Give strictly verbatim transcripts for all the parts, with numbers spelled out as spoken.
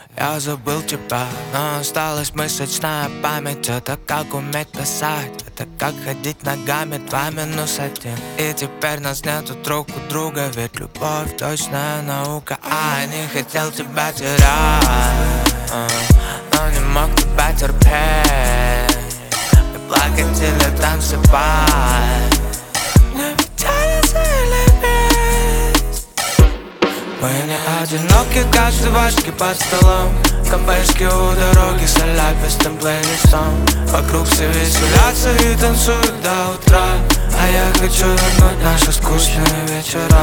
Я забыл тебя, но осталась мышечная память. Это как уметь писать, это как ходить ногами. Два минус один, и теперь нас нету друг у друга. Ведь любовь точная наука, а я не хотел тебя терять, но не мог тебя терпеть. И плакать или танцевать, не печалиться или петь. Мы не одиноки, как жвачки под столом. Кафешки у дороги с аляпистым плейлистом. Вокруг все веселятся и танцуют до утра, а я хочу вернуть наши скучные вечера.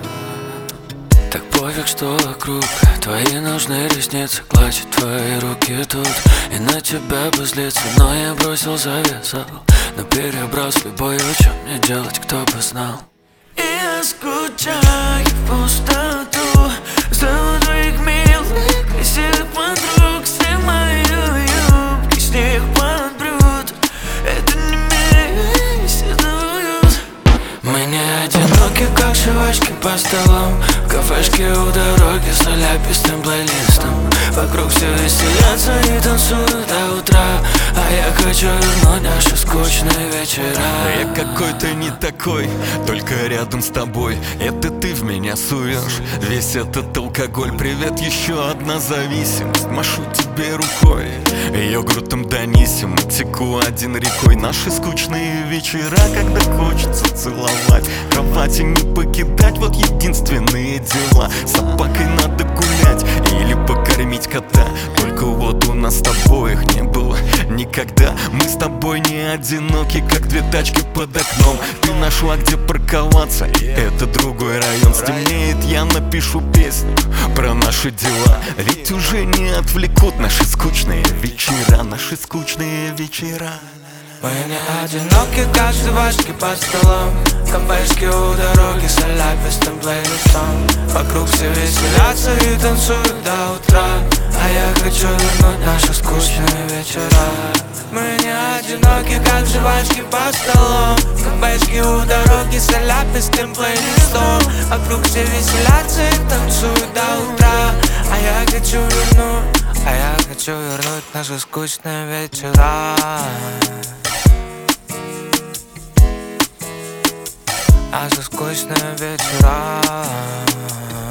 Так пофиг, что вокруг. Твои нужны ресницы, гладить твои руки тут. И на тебя бы злиться, но я бросил, завязал. Но перебрал с любовью, что мне делать, кто бы знал. И я скучаю в пустоту, зову твоих милых, красивых подруг. Все мои юбки с них подбрют. Это не мир, весь это уют. Мы не одиноки, как жвачки по столам. В кафешке у дороги с аляпистым плейлистом. Вокруг все веселятся и танцуют до утра, а я хочу вернуть наши скучные вечера. Я какой-то не такой, только рядом с тобой. Это ты в меня суешь весь этот алкоголь. Привет, еще одна зависимость. Машу тебе рукой, йогуртом донесем. Теку один рекой. Наши скучные вечера, когда хочется целовать, кровати не покидать. Вот единственные дела. С собакой надо гулять или покормить кота. Только вот у нас с тобой их не было никогда. Мы с тобой не одиноки, как две тачки под окном. Ты нашла, где парковаться, и это другой район. Стемнеет, я напишу песню про наши дела. Ведь уже не отвлекут наши скучные вечера. Наши скучные вечера. Мы не одиноки, как жвачки под столом. Кафешки у дороги с аляпистым плейлистом. Вокруг все веселятся и танцуют до утра, а я хочу вернуть наши скучные вечера. Мы не одиноки, как жвачки под столом. Кафешки у дороги с аляпистым плейлистом. Вокруг все веселятся и танцуют до утра, а я хочу вернуть, а я хочу вернуть наши скучные вечера. Наши скучные вечера.